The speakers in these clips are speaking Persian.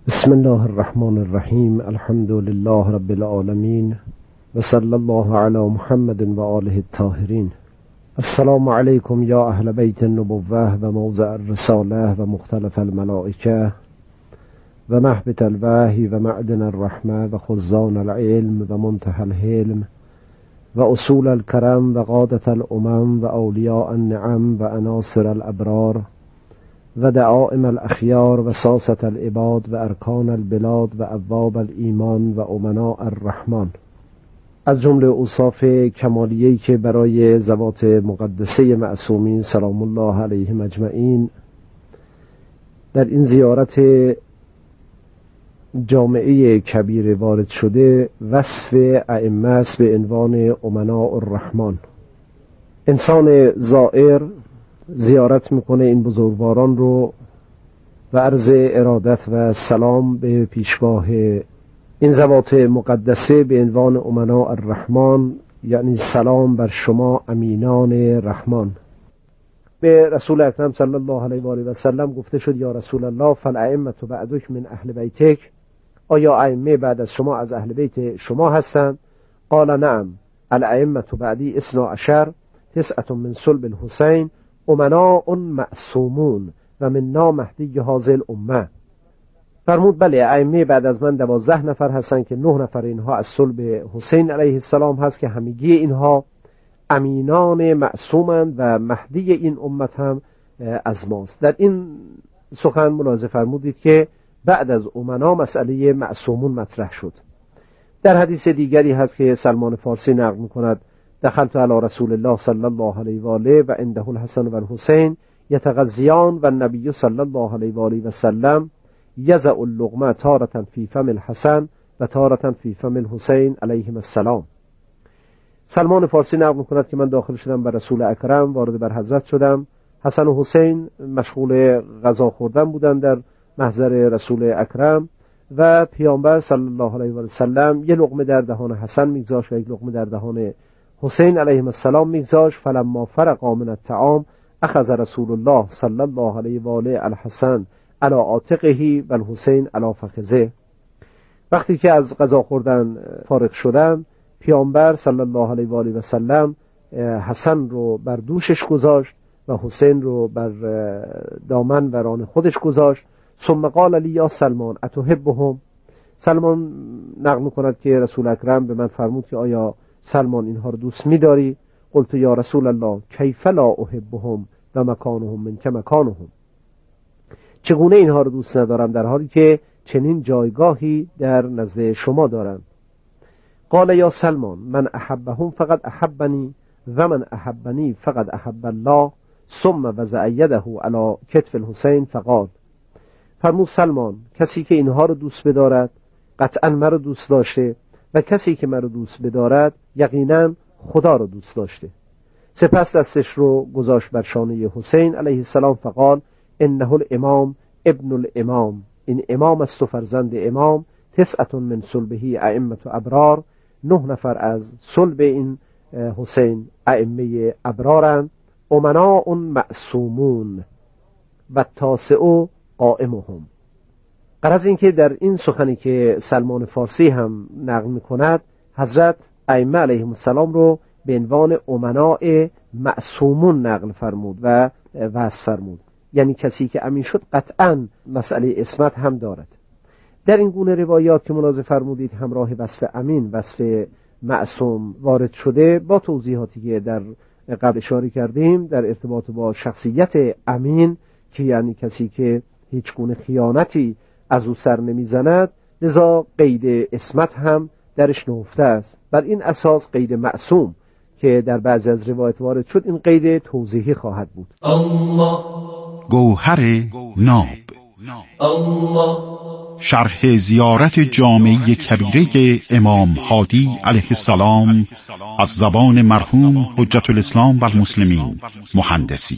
بسم الله الرحمن الرحیم. الحمد لله رب العالمین و صلی الله علی محمد و آله الطاهرین. السلام علیکم یا اهل بیت النبوة و موضع الرساله و مختلف الملائکه و محبت الوحی و معدن الرحمه و خزان العلم و منتهى الحلم و اصول الکرم و قادة الامم و اولیاء النعم و عناصر الابرار و دعائم الاخیار و ساسة العباد و ارکان البلاد و ابواب الایمان و امناء الرحمن. از جمله اوصاف کمالیه‌ای که برای ذوات مقدسه معصومین سلام الله علیهم اجمعین در این زیارت جامعه کبیر وارد شده، وصف ائمه است به عنوان امناء الرحمن. انسان زائر زیارت میکنه این بزرگواران رو و عرض ارادت و سلام به پیشگاه این ذوات مقدسه به عنوان امناء الرحمن، یعنی سلام بر شما امینان رحمان. به رسول اکرم صلی الله علیه و آله و سلم گفته شد یا رسول الله فالائمة بعدک من اهل بیتک، آیا ائمه بعد از شما از اهل بیت شما هستند؟ قال نعم الائمة بعدی 12 9 من صلب الحسین امناء معصومون و منا مهدی هذه الامه. فرمود بله، ائمه بعد از من 12 نفر هستند که 9 نفر اینها از صلب حسین علیه السلام هست که همگی اینها امینان معصومند و مهدی این امت هم از ماست. در این سخن ملاحظه فرمودید که بعد از امنا مسئله معصومون مطرح شد. در حدیث دیگری هست که سلمان فارسی نقل می‌کند دخلت علی رسول الله صلی الله علیه و آله و عنده الحسن و الحسین یتغذیان و النبی صلی الله علیه و آله و سلم یضع اللقمه تارة فی فم الحسن و تارة فی فم الحسین علیهم السلام. سلمان فارسی نقل می‌کند که من داخل شدم بر رسول اکرم، وارد بر حضرت شدم. حسن و حسین مشغول غذا خوردن بودند در محضر رسول اکرم و پیامبر صلی الله علیه و سلم یک لقمه در دهان حسن میگذاشت و یک لقمه در دهان حسین علیهم السلام میگذاشت. فلما فرغا من الطعام اخذ رسول الله صلی الله علیه و آله الحسن علی عاتقه و الحسین علی فخذه. وقتی که از غذا خوردن فارغ شدن، پیامبر صلی الله علیه و آله و سلم حسن رو بر دوشش گذاشت و حسین رو بر دامن و ران خودش گذاشت. ثم قال لی یا سلمان اتحبهم. سلمان نقل می‌کند که رسول اکرم به من فرمود که آیا سلمان اینها رو دوست می‌داری؟ قلت یا رسول الله کیف لا احبهم و مکانهم من که مکانهم. چگونه اینها رو دوست ندارم در حالی که چنین جایگاهی در نزد شما دارند؟ قال یا سلمان من احبهم فقد احبنی و من احبنی فقد احب الله. ثم وضع یده علی کتف الحسین فقال. فرمود سلمان کسی که اینها رو دوست بدارد قطعا مرا دوست داشته و کسی که مرا دوست بدارد یقینا خدا رو دوست داشته. سپس دستش رو گذاشت بر شانه حسین علیه السلام فقال انه الامام ابن الامام، این امام است و فرزند امام. 9 من صلبه ائمه ابرار، 9 نفر از صلب این حسین ائمه ابرارند. امناء معصومون و تاسع قائمهم. غرض این که در این سخنی که سلمان فارسی هم نقل می‌کند، حضرت ائمه علیهم السلام رو به عنوان امناء معصومون نقل فرمود و وصف فرمود، یعنی کسی که امین شد قطعاً مسئله عصمت هم دارد. در این گونه روایات که ملاحظه فرمودید همراه وصف امین وصف معصوم وارد شده، با توضیحاتی که در قبل اشاره کردیم در ارتباط با شخصیت امین که یعنی کسی که هیچ گونه خیانتی از او سر نمیزند، لذا قید عصمت هم درش نهفته است. بر این اساس قید معصوم که در بعضی از روایت وارد شد این قید توضیحی خواهد بود. الله گوهر ناب، الله شرح زیارت جامعه کبیره امام هادی علیه السلام از زبان مرحوم حجت الاسلام و المسلمین مهندسی.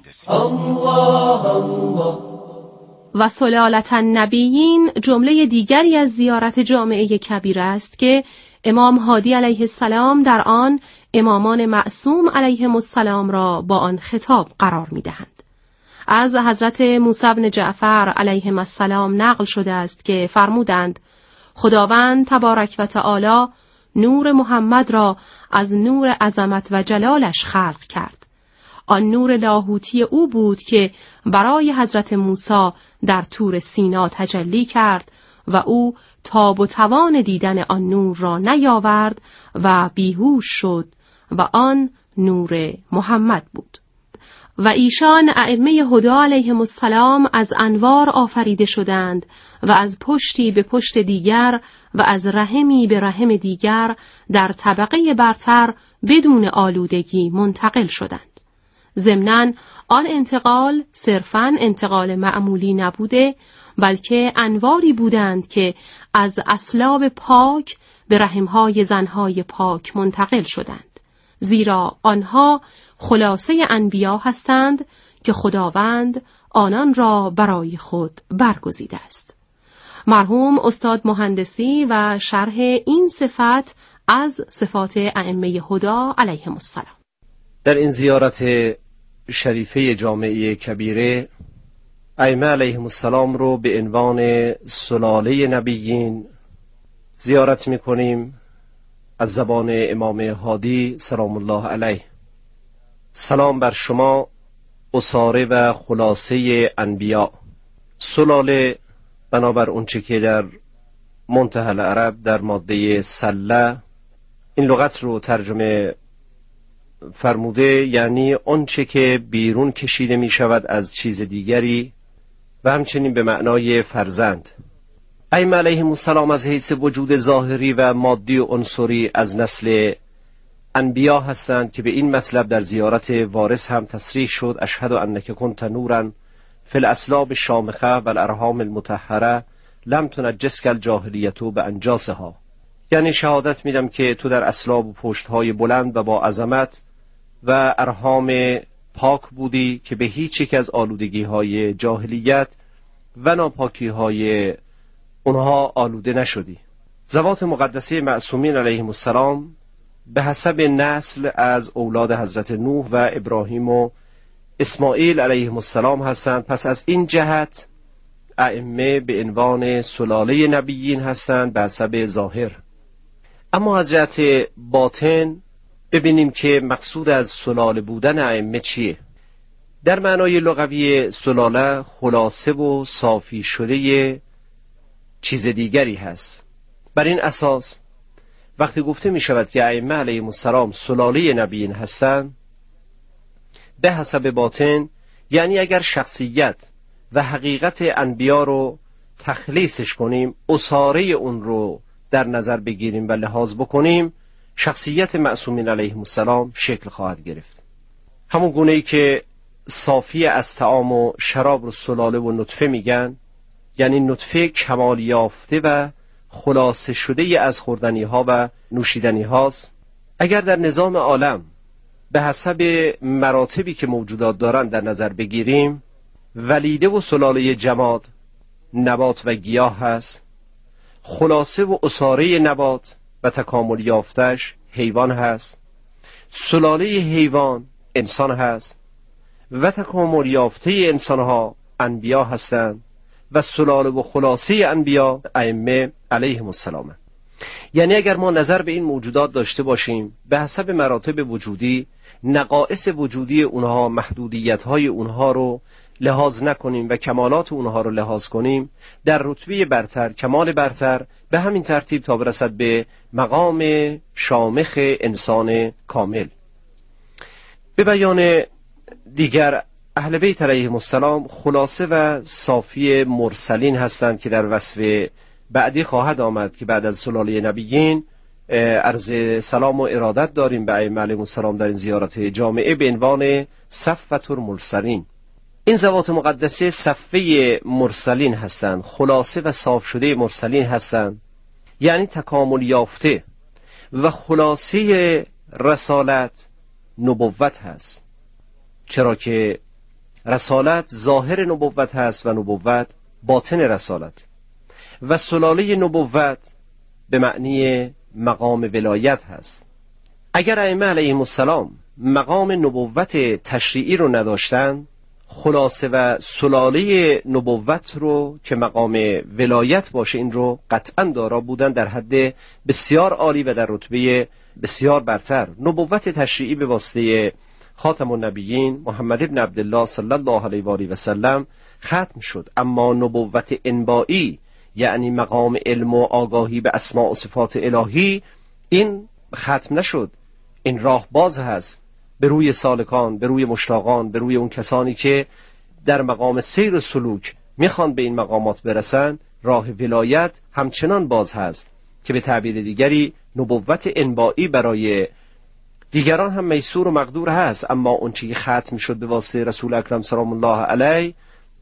الله الله و سلالة النبیین جمله دیگری از زیارت جامعه کبیر است که امام هادی علیه السلام در آن امامان معصوم علیهم السلام را با آن خطاب قرار می‌دهند. از حضرت موسی بن جعفر علیهم السلام نقل شده است که فرمودند خداوند تبارک و تعالی نور محمد را از نور عظمت و جلالش خلق کرد. آن نور لاهوتی او بود که برای حضرت موسی در طور سینا تجلی کرد و او تاب و توان دیدن آن نور را نیاورد و بیهوش شد و آن نور محمد بود. و ایشان ائمه هدی علیهم السلام از انوار آفریده شدند و از پشتی به پشت دیگر و از رحمی به رحم دیگر در طبقه برتر بدون آلودگی منتقل شدند. ضمناً آن انتقال صرفاً انتقال معمولی نبوده، بلکه انواری بودند که از اصلاب پاک به رحمهای زنهای پاک منتقل شدند، زیرا آنها خلاصه انبیا هستند که خداوند آنان را برای خود برگزیده است. مرحوم استاد مهندسی و شرح این صفت از صفات ائمه هدی علیهم السلام. در این زیارت شریفه جامعه کبیره ائمه علیهم السلام رو به عنوان سلاله نبیین زیارت می‌کنیم از زبان امام هادی سلام الله علیه. سلام بر شما اساره و خلاصه انبیا. سلاله بنابر اونچه که در منتهى العرب در ماده سله این لغت رو ترجمه فرموده، یعنی آنچه که بیرون کشیده می شود از چیز دیگری و همچنین به معنای فرزند. ائمه علیهم السلام از حیث وجود ظاهری و مادی و عنصری از نسل انبیا هستند که به این مطلب در زیارت وارث هم تصریح شد: اشهد انک کنت نورا فی الاسلاب الشامخه و الارحام المطهره لم تنجسک الجاهلیة بانجاسها. یعنی شهادت میدم که تو در اسلاب و پشتهای بلند و با عظمت و ارحام پاک بودی که به هیچ یک از آلودگی‌های جاهلیت و ناپاکی‌های اونها آلوده نشدی. ذوات مقدسه معصومین علیهم السلام به حسب نسل از اولاد حضرت نوح و ابراهیم و اسماعیل علیهم السلام هستند. پس از این جهت ائمه به عنوان سلاله نبیین هستند به حسب ظاهر. اما از جهت باطن ببینیم که مقصود از سلاله بودن ائمه چیه. در معنای لغوی سلاله خلاصه و صافی شده چیز دیگری هست. بر این اساس وقتی گفته می شود که ائمه علیهم السلام سلاله نبیین هستند به حسب باطن، یعنی اگر شخصیت و حقیقت انبیا رو تخلیصش کنیم، اساره اون رو در نظر بگیریم و لحاظ بکنیم، شخصیت معصومین علیهم السلام شکل خواهد گرفت. همون گونه‌ای که صافی از طعام و شراب رو سلاله و نطفه میگن، یعنی نطفه کمال یافته و خلاصه شده از خوردنی ها و نوشیدنی هاست. اگر در نظام عالم به حسب مراتبی که موجودات دارن در نظر بگیریم، ولیده و سلاله جماد نبات و گیاه هست، خلاصه و اساره نبات و تکامل یافتش حیوان هست، سلاله حیوان انسان هست و تکامل یافته انسان ها انبیا هستند و سلاله و خلاصه انبیا ائمه علیهم السلام. یعنی اگر ما نظر به این موجودات داشته باشیم، به حسب مراتب وجودی نقائص وجودی اونها، محدودیت های اونها رو لحاظ نکنیم و کمالات اونها رو لحاظ کنیم، در رتبه برتر، کمال برتر، به همین ترتیب تا برسد به مقام شامخ انسان کامل. به بیان دیگر اهل بیت علیهم السلام خلاصه و صافی مرسلین هستند که در وصف بعدی خواهد آمد که بعد از سلاله نبیین عرض سلام و ارادت داریم به ائمه علیهم السلام در این زیارت جامعه به عنوان صفوة المرسلین. این ذوات مقدسه صفه مرسلین هستند، خلاصه و صاف شده مرسلین هستند، یعنی تکامل یافته و خلاصه رسالت نبوت هست، چرا که رسالت ظاهر نبوت هست و نبوت باطن رسالت، و سلاله نبوت به معنی مقام ولایت هست. اگر ائمه علیهم السلام مقام نبوت تشریعی رو نداشتن، خلاصه و سلاله نبوت رو که مقام ولایت باشه این رو قطعا دارا بودن در حد بسیار عالی و در رتبه بسیار برتر. نبوت تشریعی به واسطه خاتم النبیین محمد ابن عبدالله صلی الله علیه و آله و سلم ختم شد، اما نبوت انبائی یعنی مقام علم و آگاهی به اسماء و صفات الهی این ختم نشد. این راه باز هست به روی سالکان، به روی مشتاقان، به روی اون کسانی که در مقام سیر و سلوک میخوان به این مقامات برسن. راه ولایت همچنان باز هست که به تعبیر دیگری نبوت انبائی برای دیگران هم میسور و مقدور هست، اما اون چیزی ختم شد به واسطه رسول اکرم سلام الله علیه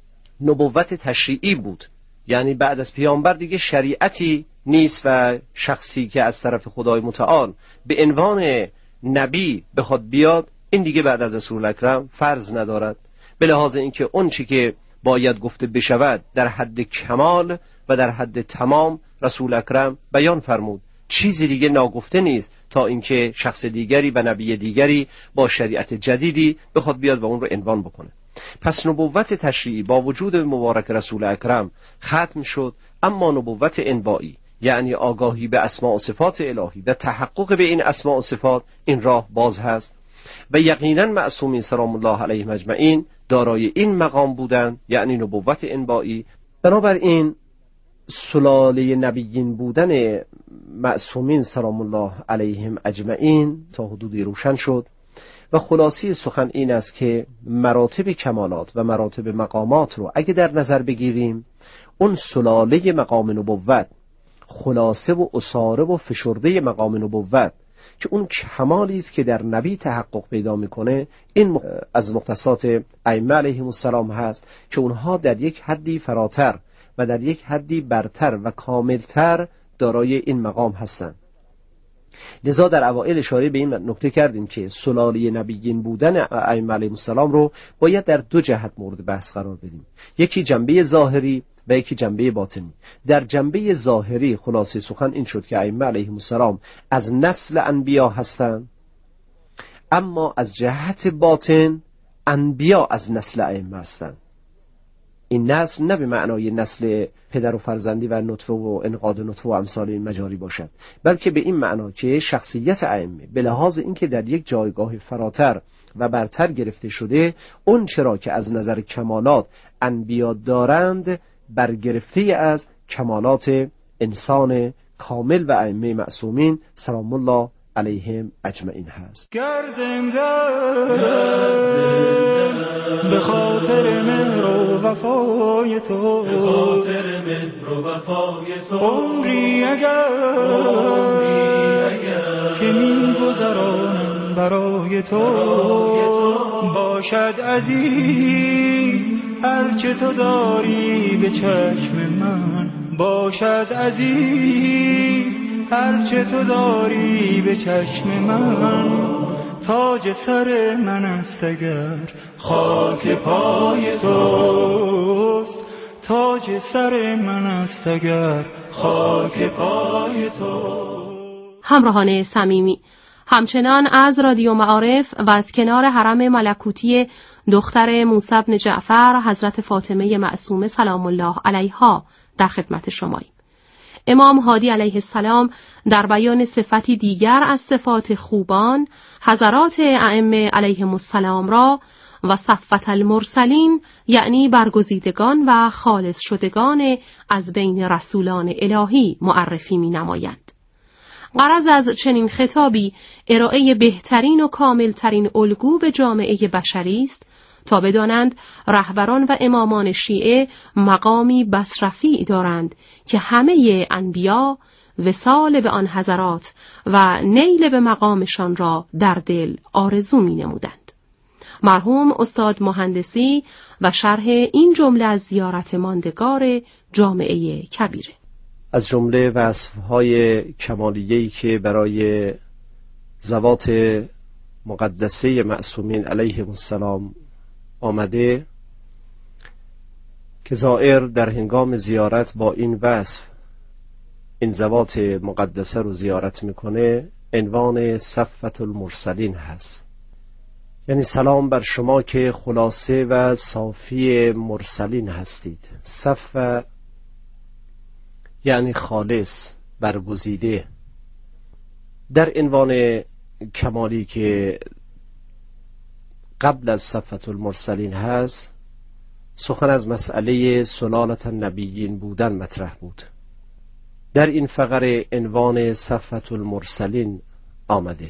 نبوت تشریعی بود. یعنی بعد از پیامبر دیگه شریعتی نیست و شخصی که از طرف خدای متعال به عنوان نبی بخواد بیاد این دیگه بعد از رسول اکرم فرض ندارد، به لحاظ اینکه اون چی که باید گفته بشود در حد کمال و در حد تمام رسول اکرم بیان فرمود. چیزی دیگه ناگفته نیست تا اینکه شخص دیگری و نبی دیگری با شریعت جدیدی بخواد بیاد و اون رو عنوان بکنه. پس نبوت تشریعی با وجود مبارک رسول اکرم ختم شد، اما نبوت انبائی یعنی آگاهی به اسماء و صفات الهی و تحقق به این اسماء و صفات این راه باز هست و یقینا معصومین سلام الله علیهم اجمعین دارای این مقام بودن، یعنی نبوت انبائی. بنابراین سلاله نبیین بودن معصومین سلام الله علیهم اجمعین تا حدودی روشن شد و خلاصی سخن این است که مراتب کمالات و مراتب مقامات رو اگه در نظر بگیریم، اون سلاله مقام نبوت، خلاصه و اساره و فشرده مقام نبوت که اون کمالی است که در نبی تحقق پیدا میکنه، این از مختصات ائمه علیهم السلام هست که اونها در یک حدی فراتر و در یک حدی برتر و کاملتر دارای این مقام هستند. لذا در اوائل اشاره به این نکته کردیم که سلاله نبیین بودن ائمه علیهم السلام رو باید در دو جهت مورد بحث قرار بدیم، یکی جنبه ظاهری و یکی جنبه باطنی. در جنبه ظاهری خلاصه سخن این شد که ائمه علیهم السلام از نسل انبیا هستند، اما از جهت باطن انبیا از نسل ائمه هستند. این نسل نه به معنای نسل پدر و فرزندی و نطفه و انقاذ نطفه و امثال این مجاری باشد، بلکه به این معنا که شخصیت ائمه به لحاظ اینکه در یک جایگاه فراتر و برتر گرفته شده، اون چرا که از نظر کمالات انبیا دارند برگرفته از کمالات انسان کامل و ائمه معصومین سلام الله علیهم اجمعین هست. گر زنده به خاطر مهر و وفای تو، عمری اگر که می‌گذرانم برای تو، باشد عزیز هرچه تو داری به چشم من، باشد عزیز هرچه تو داری به چشم من. تاج سر من است اگر خاک پای توست، تاج سر من است اگر خاک پای تو. همراهان صمیمی، همچنان از رادیو معارف و از کنار حرم ملکوتی دختر موسی بن جعفر حضرت فاطمه معصومه سلام الله علیها در خدمت شماییم. امام هادی علیه السلام در بیان صفتی دیگر از صفات خوبان حضرات ائمه علیهم السلام را و صفوت المرسلین یعنی برگزیدگان و خالص شدگان از بین رسولان الهی معرفی می نمایند. غرض از چنین خطابی ارائه بهترین و کاملترین الگو به جامعه بشری است تا بدانند رهبران و امامان شیعه مقامی بس رفیع دارند که همه انبیا وصال به آن حضرات و نیل به مقامشان را در دل آرزو می نمودند. مرحوم استاد مهندسی و شرح این جمله از زیارت ماندگار جامعه کبیره. از جمله وصفهای کمالیه‌ای که برای ذوات مقدسه معصومین علیهم السلام آمده که زائر در هنگام زیارت با این وصف این ذوات مقدسه رو زیارت میکنه، عنوان صفوت المرسلین هست. یعنی سلام بر شما که خلاصه و صافی مرسلین هستید. صف یعنی خالص، برگزیده. در عنوان کمالی که قبل از صفة المرسلین هست، سخن از مسئله سلالة النبیین بودن مطرح بود. در این فقره عنوان صفة المرسلین آمده.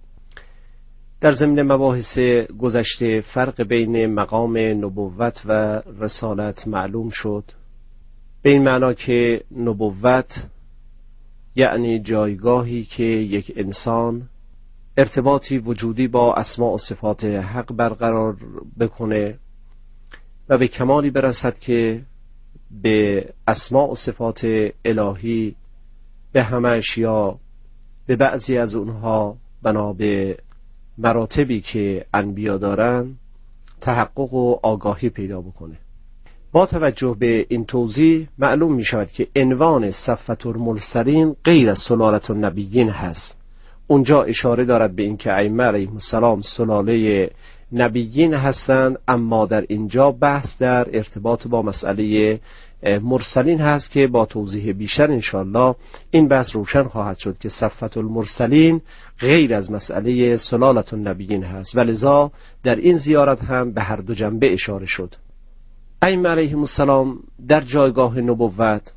در ضمن مباحث گذشته فرق بین مقام نبوت و رسالت معلوم شد، به این معنا که نبوت یعنی جایگاهی که یک انسان ارتباطی وجودی با اسماء و صفات حق برقرار بکنه و به کمالی برسد که به اسماء و صفات الهی، به همش یا به بعضی از اونها بنا به مراتبی که انبیا دارن تحقق و آگاهی پیدا بکنه. با توجه به این توضیح معلوم می شود که عنوان صفة المرسلین غیر از سلالة النبیین هست. اونجا اشاره دارد به اینکه ائمه علیهم السلام سلاله نبیین هستند، اما در اینجا بحث در ارتباط با مسئله مرسلین هست که با توضیح بیشتر انشاءالله این بحث روشن خواهد شد که صفة المرسلین غیر از مسئله سلالة النبیین هست و لذا در این زیارت هم به هر دو جنبه اشاره شد. ائمه علیهم السلام در جایگاه نبوت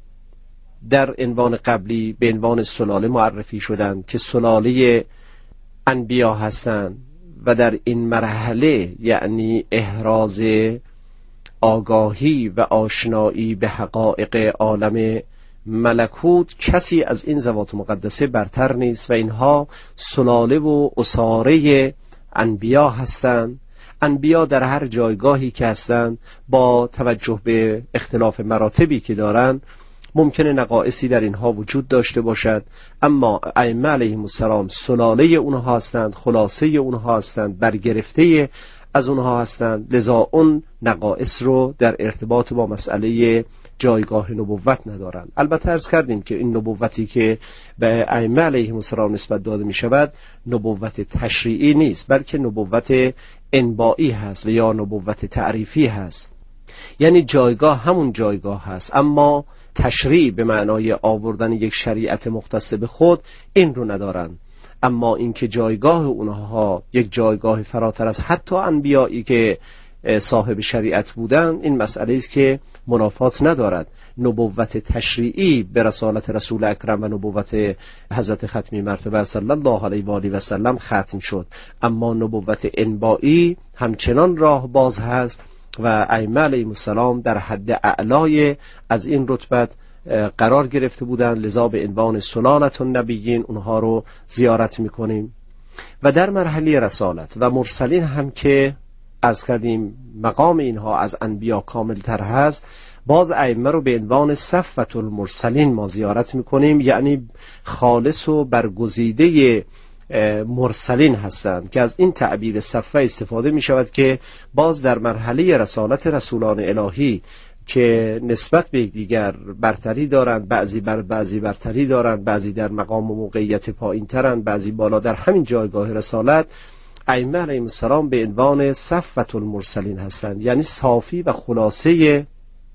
در عنوان قبلی به عنوان سلاله معرفی شدند که سلاله انبیا هستند و در این مرحله یعنی احراز آگاهی و آشنایی به حقایق عالم ملکوت کسی از این ذوات مقدسه برتر نیست و اینها سلاله و اساره انبیا هستند. انبیا در هر جایگاهی که هستند با توجه به اختلاف مراتبی که دارند ممکنه نقائصی در اینها وجود داشته باشد، اما ائمه علیهم السلام سلاله اونها هستند، خلاصه اونها هستند، برگرفته از اونها هستند، لذا اون نقائص رو در ارتباط با مسئله جایگاه نبوت ندارند. البته عرض کردیم که این نبوتی که به ائمه علیهم السلام نسبت داده می شود نبوت تشریعی نیست، بلکه نبوت انبائی هست و یا نبوت تعریفی هست. یعنی جایگاه همون جایگاه هست، اما تشریع به معنای آوردن یک شریعت مختص به خود این رو ندارند. اما اینکه جایگاه اونها یک جایگاه فراتر از حتی انبیایی که صاحب شریعت بودن، این مسئله است که منافات ندارد. نبوت تشریعی به رسالت رسول اکرم و نبوت حضرت ختمی مرتبه صلی الله علیه و آله و سلم ختم شد، اما نبوت انبائی همچنان راه باز هست و ائمه علیهم السلام در حد اعلای از این رتبت قرار گرفته بودند، لذا به عنوان سلالة النبیین اونها رو زیارت میکنیم. و در مرحله رسالت و مرسلین هم که عرض کردیم مقام اینها از انبیا کامل تر هست، باز ائمه رو به عنوان صفة المرسلین ما زیارت میکنیم، یعنی خالص و برگزیده مرسلین هستند که از این تعبیر صفه استفاده می شود که باز در مرحله رسالت رسولان الهی که نسبت به دیگر برتری دارند، بعضی بر بعضی برتری دارند، بعضی در مقام و موقعیت پایین ترند، بعضی بالا، در همین جایگاه رسالت ائمه علیهم السلام به عنوان صفة المرسلین هستند، یعنی صافی و خلاصه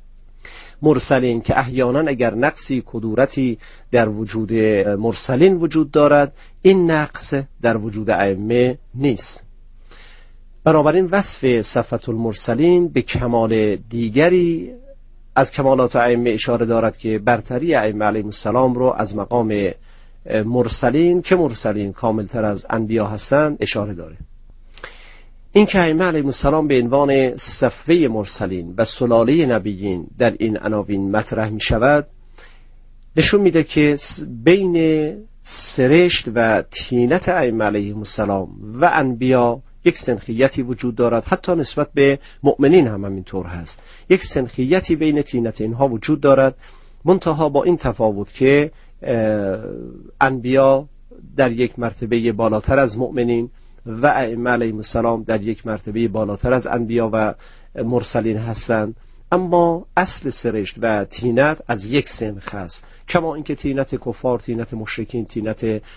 مرسلین که احیانا اگر نقصی کدورتی در وجود مرسلین وجود دارد، این نقص در وجود ائمه نیست. بنابراین وصف صفة المرسلین به کمال دیگری از کمالات ائمه اشاره دارد که برتری ائمه علیهم السلام رو از مقام مرسلین که مرسلین کاملتر از انبیا هستند اشاره داره. این که ائمه علیهم السلام به عنوان صفوه مرسلین و سلاله نبیین در این عناوین مطرح می شود، نشون میده که بین سرشت و طینت ائمه علیهم السلام و انبیا یک سنخیتی وجود دارد، حتی نسبت به مؤمنین هم همینطور هست. یک سنخیتی بین طینت اینها وجود دارد، منتها با این تفاوت که انبیا در یک مرتبه بالاتر از مؤمنین و ائمه علیهم السلام در یک مرتبه بالاتر از انبیا و مرسلین هستند، اما اصل سرشت و طینت از یک سنخ است. کما اینکه طینت کفار، طینت مشرکین، طینت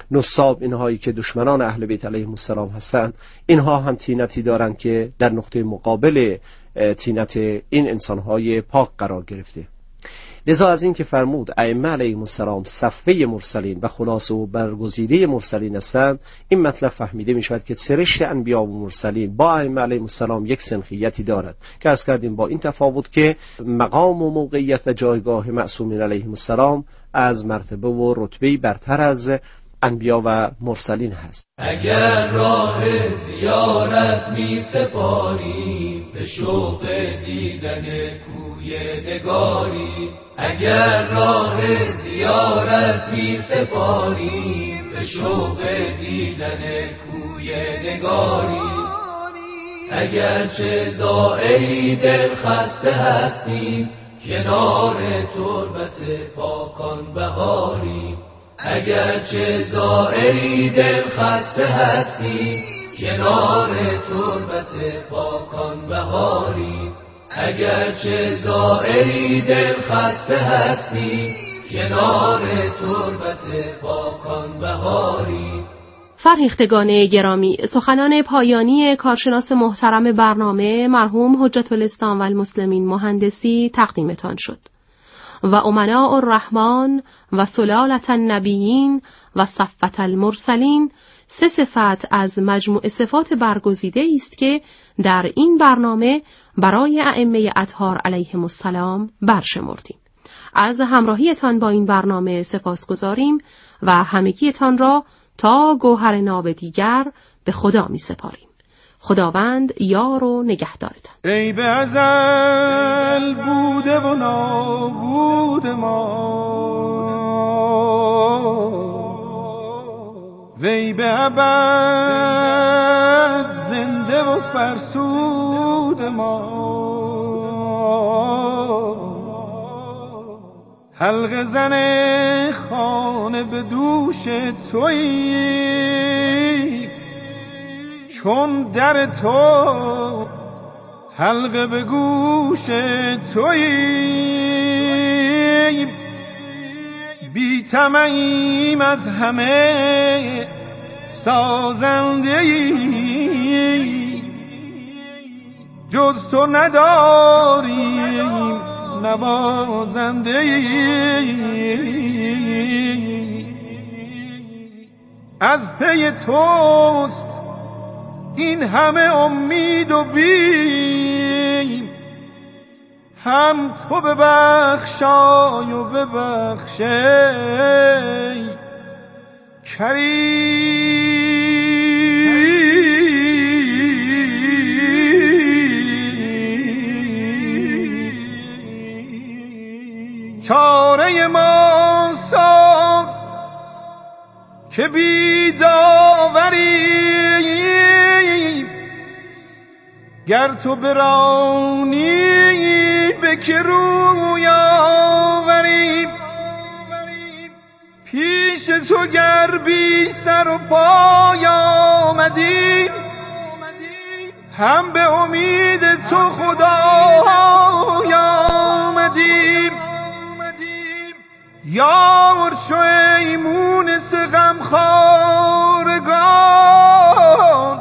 نصاب، اینهایی که دشمنان اهل بیت علیهم السلام هستند، اینها هم طینتی دارند که در نقطه مقابل طینت این انسانهای پاک قرار گرفته. لذا از این که فرمود ائمه علیهم السلام صفوه مرسلین و خلاصه و برگزیده مرسلین هستند، این مطلب فهمیده می شود که سرشت انبیا و مرسلین با ائمه علیهم السلام یک سنخیتی دارد که عرض کردیم با این تفاوت که مقام و موقعیت و جایگاه معصومین علیهم السلام از مرتبه و رتبه برتر از انبیا و مرسلین هست. اگر راه زیارت می سپاری به شوق دیدن کوی نگاری، اگر راه زیارت می سپاری به شوق دیدن کوی نگاری، اگر چه زائری دل خسته هستی کنار تربت پاکان بهاری، اگر چه زائری دل خسته هستی کنار تربت پاکان بهاری، اگر چه زائری دل خسته هستی کنار تربت پاکان بهاری. فرهیختگان گرامی، سخنان پایانی کارشناس محترم برنامه مرحوم حجت الاسلام و المسلمین مهندسی تقدیمتان شد و امناء الرحمن و سلالة النبیین و صفوة المرسلین 3 صفت از مجموع صفات برگزیده است که در این برنامه برای ائمه اطهار علیهم السلام برشمردیم. از همراهیتان با این برنامه سپاسگزاریم و همگیتان را تا گوهر ناب دیگر به خدا می سپاریم. خداوند یار و نگهدارتان. ای به ازل بوده و نابود ما، وی به ابد زنده و فرسود ما، حلقه زن خانه به دوش تویی، چون در تو حلقه به گوش تویی، بی طمعیم از همه سازنده‌ای، جز تو نداریم نوازنده‌ای، از پی توست این همه امید و بیم، هم تو ببخشای و ببخشی کریم. چاره ما ساز که بی داوری، گر تو برانی به که روی آوریم، پیش تو گر بی سر و پای آمدیم، هم به امید تو خدای آمدیم. یار شو ای مونس غمخوارگان،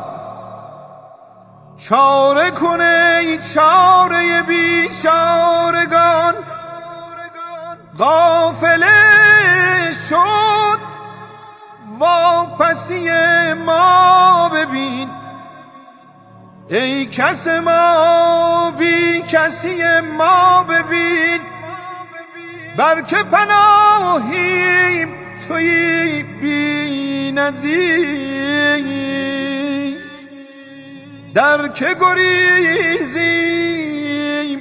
چاره کنه ای چاره بیچارگان، غافله شد واپسی ما ببین، ای کس ما بی کسی ما ببین، برکه پناهیم توی بی نظیر، در که گریزیم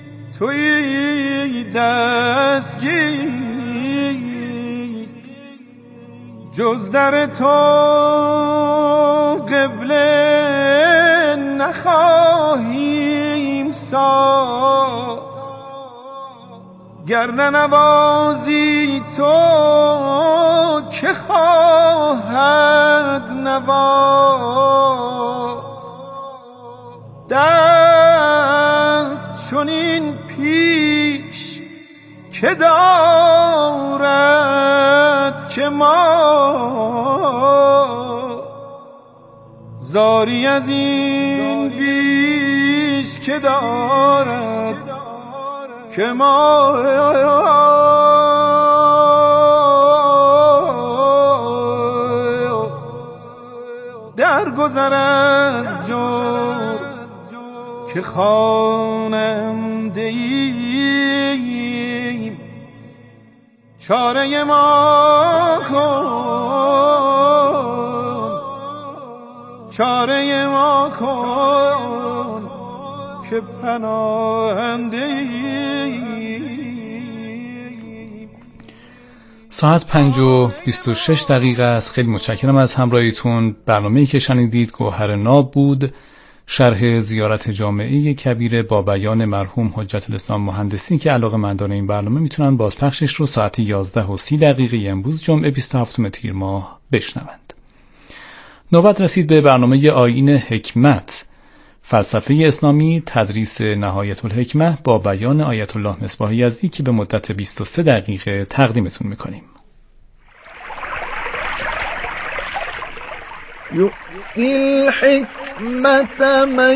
توی دستگیر، جز در تو قبله نخواهیم ساخت، گر ننوازی تو که خواهد نواخت. دست چنین پیش که دارد که ما زاری از این بیش که دارد که ما در گذر از جور که خواننده ایم چاره ما کن چاره ما کن که پناهنده ایم. ساعت 5:26 است. خیلی متشکرم از همراهیتون. برنامه‌ای که شنیدید گوهر ناب بود، شرح زیارت جامعه کبیره با بیان مرحوم حجت الاسلام مهندسی که علاقه‌مندان این برنامه میتونن بازپخشش رو ساعت 11:30 امروز جمعه 27 تیر ماه بشنوند. نوبت رسید به برنامه آیین حکمت، فلسفه اسلامی، تدریس نهایت الحکمه با بیان آیت الله مصباح یزدی که به مدت 23 دقیقه تقدیمتون میکنیم. یؤتی الحکمت من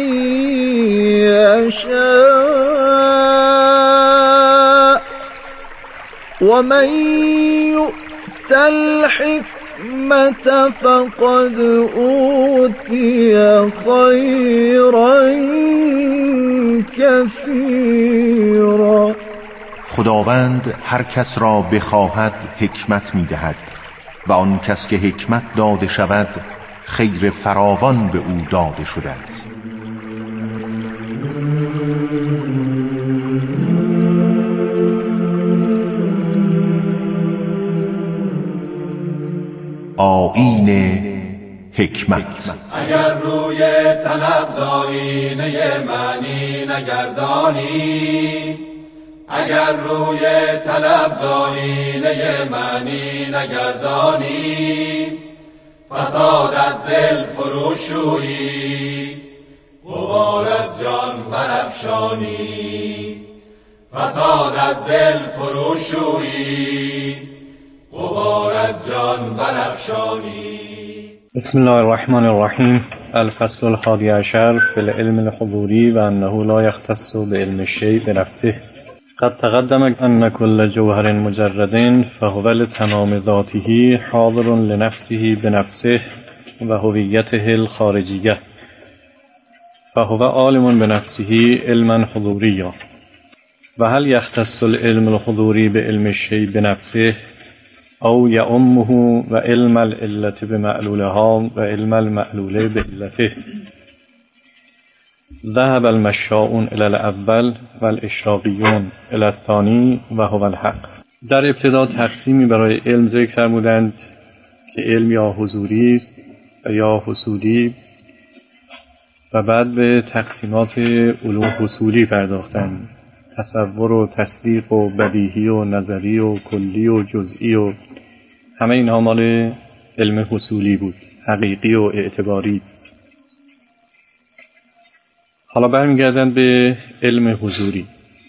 یشاء و من یؤت الحکمت فقد اوتی خیرا کثیرا. خداوند هر کس را بخواهد حکمت می‌دهد و آن کس که حکمت داده شود خیر فراوان به او داده شده است. آیین حکمت. اگر روی طلب زاینه معنی نگردانی، اگر روی طلب زاینه معنی نگردانی، فساد از دل فروشویی غبار از جان برافشانی، فساد از دل فروشویی غبار از جان برافشانی. بسم الله الرحمن الرحیم. الفصل الحادی عشر فی العلم الحضوری و انه لا یختص بعلم الشیء بنفسه. قد تقدم ان كل جوهر مجرد فهو لتمام ذاته حاضر لنفسه بنفسه و هویته الخارجیه، فهو عالم بنفسه علما حضوریا. و هل یختص العلم الحضوری بعلم الشیء بنفسه او یعمه و علم العلة بمعلولها و علم المعلول بعلته؟ ذهب المشاؤون الى الاول و الاشراقیون الى الثانی و هو الحق. در ابتدا تقسیمی برای علم ذکر فرمودند که علم یا حضوری است و یا حصولی، و بعد به تقسیمات علوم حصولی پرداختند: تصور و تصدیق و بدیهی و نظری و کلی و جزئی و همه اینها مال علم حصولی بود، حقیقی و اعتباری. حالا برمیگردن به علم حضوری.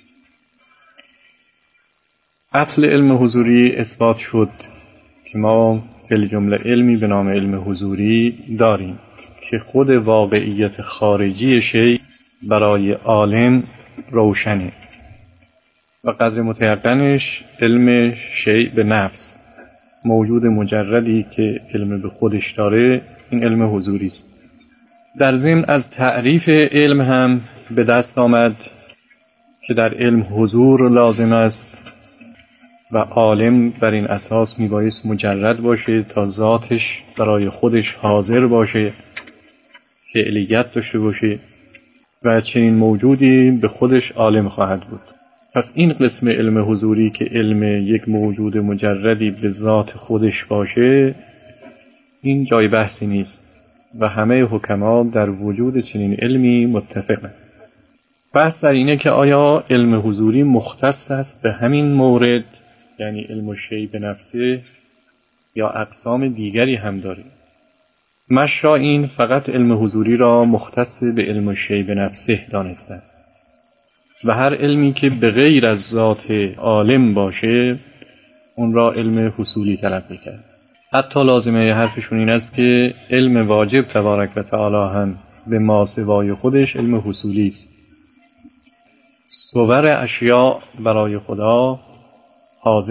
اصل علم حضوری اثبات شد که ما فی الجمله علمی به نام علم حضوری داریم که خود واقعیت خارجی شیء برای عالم روشنه و قدر متیقنش علم شیء به نفس، موجود مجردی که علم به خودش داره، این علم حضوری است. در ضمن از تعریف علم هم به دست آمد که در علم حضور لازم است و عالم بر این اساس میبایست مجرد باشه تا ذاتش برای خودش حاضر باشه، فعلیت داشته باشه و چنین موجودی به خودش عالم خواهد بود. پس این قسم علم حضوری که علم یک موجود مجردی به ذات خودش باشه، این جای بحثی نیست و همه حکما در وجود چنین علمی متفقند. بحث در اینه که آیا علم حضوری مختص است به همین مورد، یعنی علم الشیء به نفسه، یا اقسام دیگری هم داره؟ مشایخ فقط علم حضوری را مختص به علم الشیء به نفسه دانستند و هر علمی که به غیر از ذات عالم باشه اون را علم حصولی تلقی کرد. حتی لازمه حرفشون این است که علم واجب تبارک و تعالی هم به ماسوای خودش علم حصولی است. صور اشیاء برای خدا حاضر